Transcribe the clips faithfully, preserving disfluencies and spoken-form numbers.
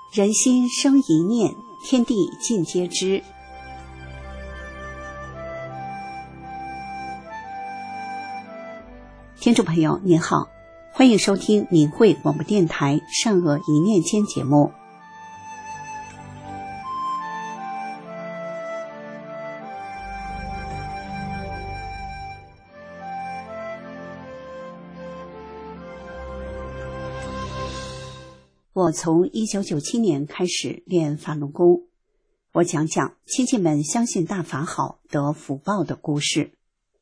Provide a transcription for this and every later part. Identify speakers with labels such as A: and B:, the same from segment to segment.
A: 人心生一念，天地尽皆知。听众朋友您好，欢迎收听明慧广播电台善恶一念间节目。我从一九九七年开始练法轮功，我讲讲亲戚们相信大法好得福报的故事。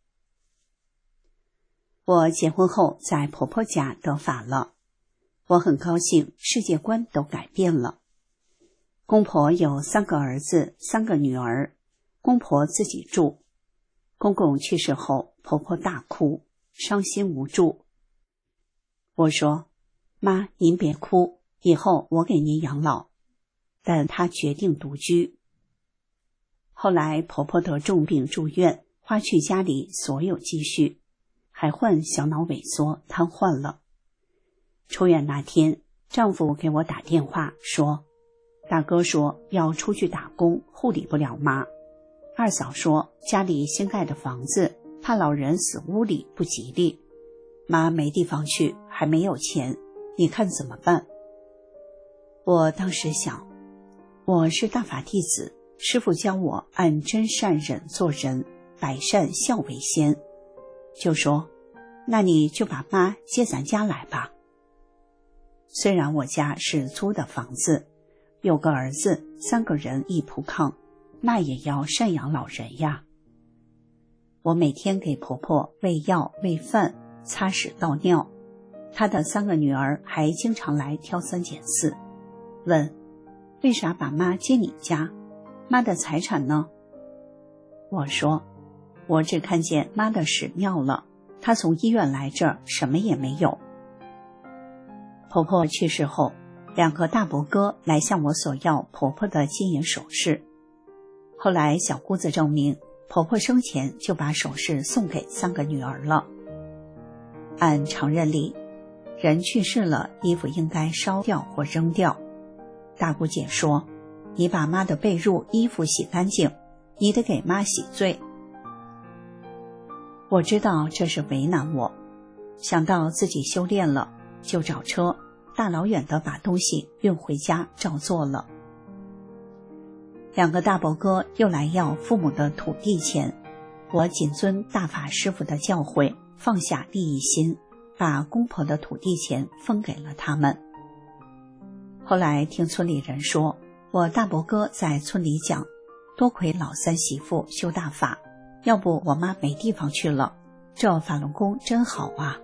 A: 我结婚后在婆婆家得法了，我很高兴，世界观都改变了。公婆有三个儿子，三个女儿，公婆自己住。公公去世后，婆婆大哭，伤心无助。我说：妈，您别哭，以后我给您养老。但她决定独居。后来婆婆得重病住院，花去家里所有积蓄，还患小脑萎缩瘫痪了。出院那天，丈夫给我打电话说，大哥说要出去打工，护理不了妈。二嫂说家里新盖的房子，怕老人死屋里不吉利，妈没地方去，还没有钱，你看怎么办？我当时想，我是大法弟子，师父教我按真善忍做人，百善孝为先，就说那你就把妈接咱家来吧。虽然我家是租的房子，有个儿子，三个人一铺炕，那也要赡养老人呀。我每天给婆婆喂药喂饭，擦屎倒尿，她的三个女儿还经常来挑三拣四，问为啥把妈接你家，妈的财产呢？我说我只看见妈的屎尿了，她从医院来这儿什么也没有。婆婆去世后，两个大伯哥来向我索要婆婆的金银首饰。后来小姑子证明，婆婆生前就把首饰送给三个女儿了。按常认理，人去世了，衣服应该烧掉或扔掉。大姑姐说，你把妈的被褥衣服洗干净，你得给妈洗罪。我知道这是为难我，想到自己修炼了，就找车大老远的把东西运回家照做了。两个大伯哥又来要父母的土地钱，我谨遵大法师父的教诲，放下利益心，把公婆的土地钱分给了他们。后来听村里人说，我大伯哥在村里讲，多亏老三媳妇修大法，要不我妈没地方去了，这法轮功真好啊。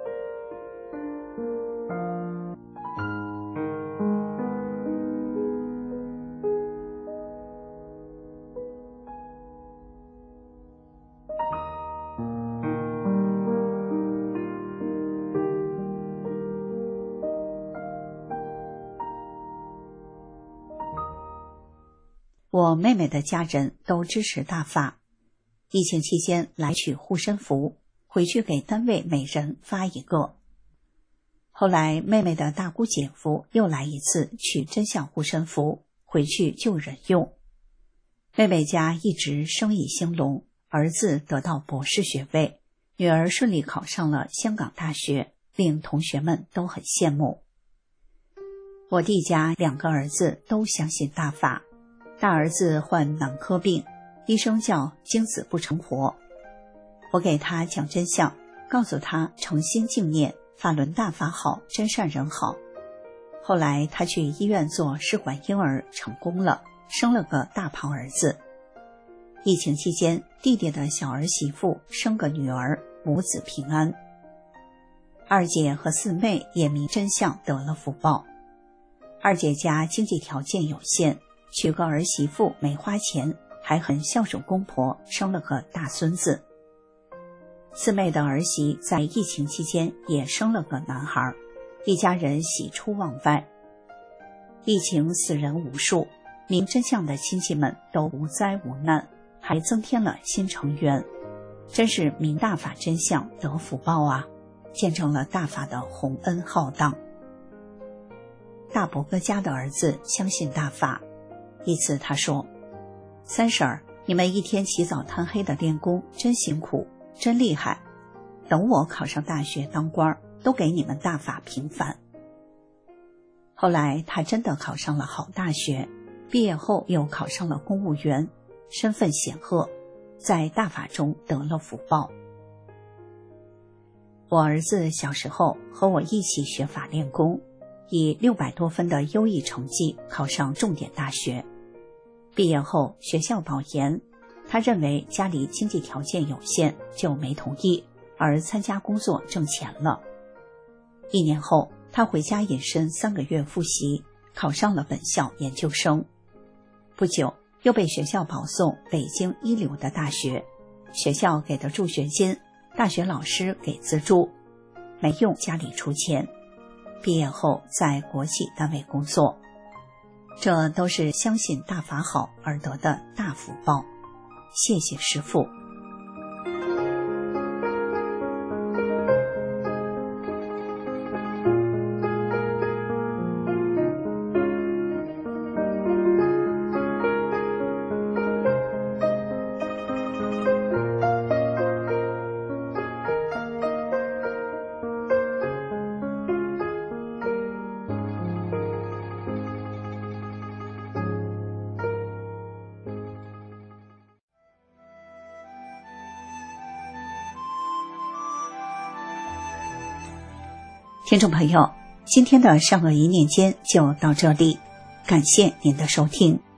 A: 我妹妹的家人都支持大法，疫情期间来取护身符，回去给单位每人发一个。后来妹妹的大姑姐夫又来一次取真相护身符，回去救人用。妹妹家一直生意兴隆，儿子得到博士学位，女儿顺利考上了香港大学，令同学们都很羡慕。我弟家两个儿子都相信大法，大儿子患脑科病，医生叫精子不成活。我给他讲真相，告诉他诚心敬念，法轮大法好，真善人好。后来他去医院做试管婴儿成功了，生了个大胖儿子。疫情期间，弟弟的小儿媳妇生个女儿，母子平安。二姐和四妹也明真相得了福报。二姐家经济条件有限，娶个儿媳妇没花钱，还很孝顺公婆，生了个大孙子。四妹的儿媳在疫情期间也生了个男孩，一家人喜出望外。疫情死人无数，明真相的亲戚们都无灾无难，还增添了新成员，真是明大法真相得福报啊，见证了大法的洪恩浩荡。 大伯哥家的儿子相信大法。一次他说，三婶儿，你们一天起早贪黑的练功真辛苦，真厉害，等我考上大学当官，都给你们大法平反。后来他真的考上了好大学，毕业后又考上了公务员，身份显赫，在大法中得了福报。我儿子小时候和我一起学法练功，以六百多分的优异成绩考上重点大学。毕业后学校保研，他认为家里经济条件有限，就没同意，而参加工作挣钱了。一年后，他回家隐身三个月复习，考上了本校研究生。不久，又被学校保送北京一流的大学，学校给的助学金，大学老师给资助，没用家里出钱。毕业后在国企单位工作，这都是相信大法好而得的大福报。谢谢师父。听众朋友，今天的善恶一念间就到这里，感谢您的收听。